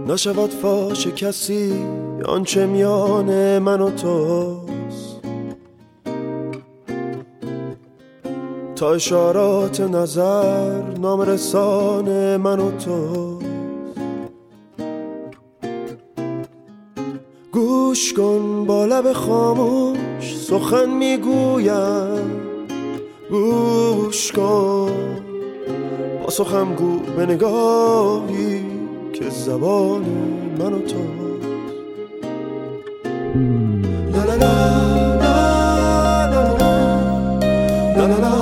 نشود فاش کسی آنچه میان من و توست، تا اشارات نظر نامرسان من و توست. گوش کن با لب خاموش سخن میگویم، گوش کن پاسخم گو به نگاهی که زبان من و توست. لا لا لا لا لا لا لا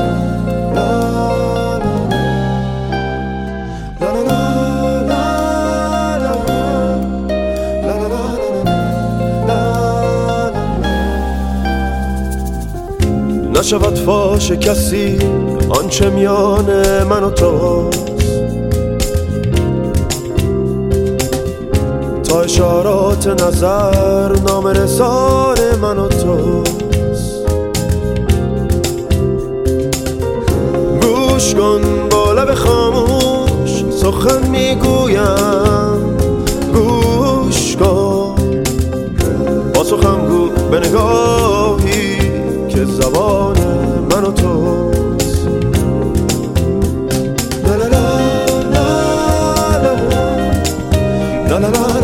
نشود فاش کسی آنچه میان من و توست، تا اشارات نظر نامرسان من و توست. گوش کن با لب خاموش سخن میگویم، گوش کن پاسخم گو به نگاهی که زبان من و توست. لا لا لا لا لا لا لا لا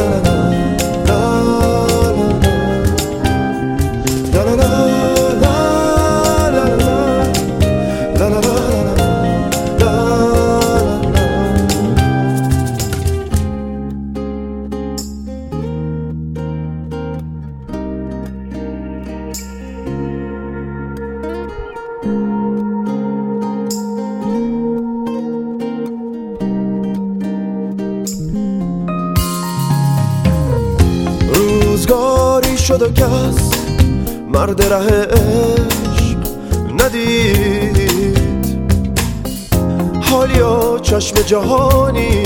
روزگاری شد و کس مرد ره عشق ندید، حالیا چشم جهانی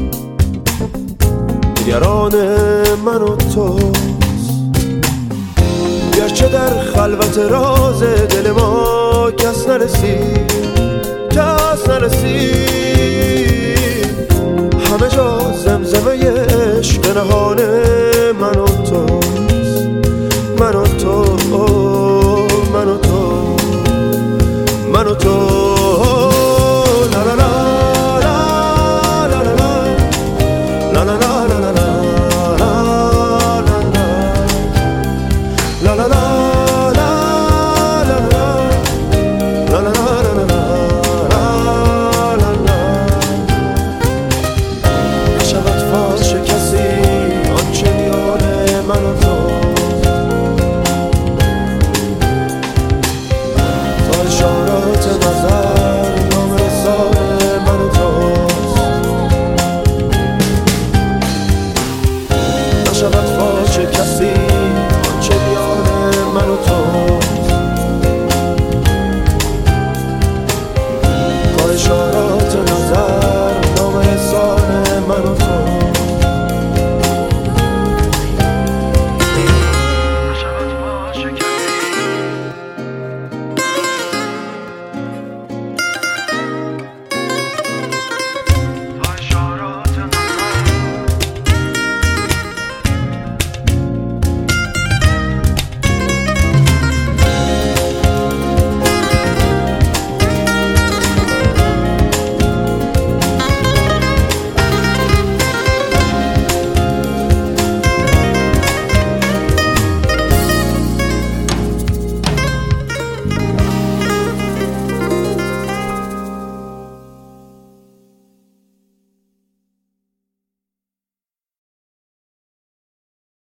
نگران من و توست. گرچه در خلوت راز دل ما کس نرسید، کس نرسید،